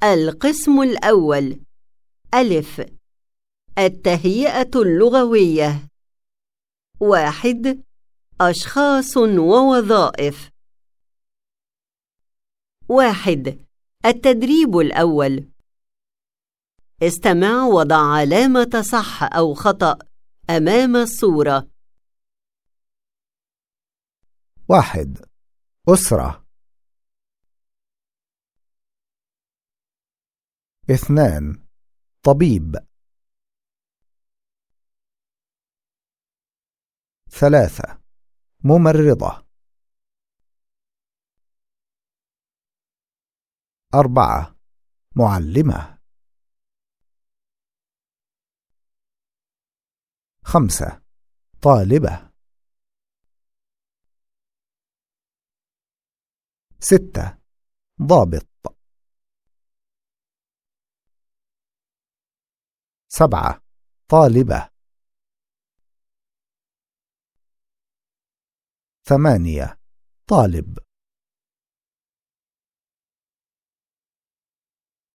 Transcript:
القسم الأول. ألف. التهيئة اللغوية. 1. أشخاص ووظائف. 1. التدريب الأول. استمع وضع علامة صح أو خطأ أمام الصورة. 1. أسرة. 2. طبيب. 3. ممرضة. 4. معلمة. 5. طالبة. 6. ضابط. 7. طالبة. 8. طالب.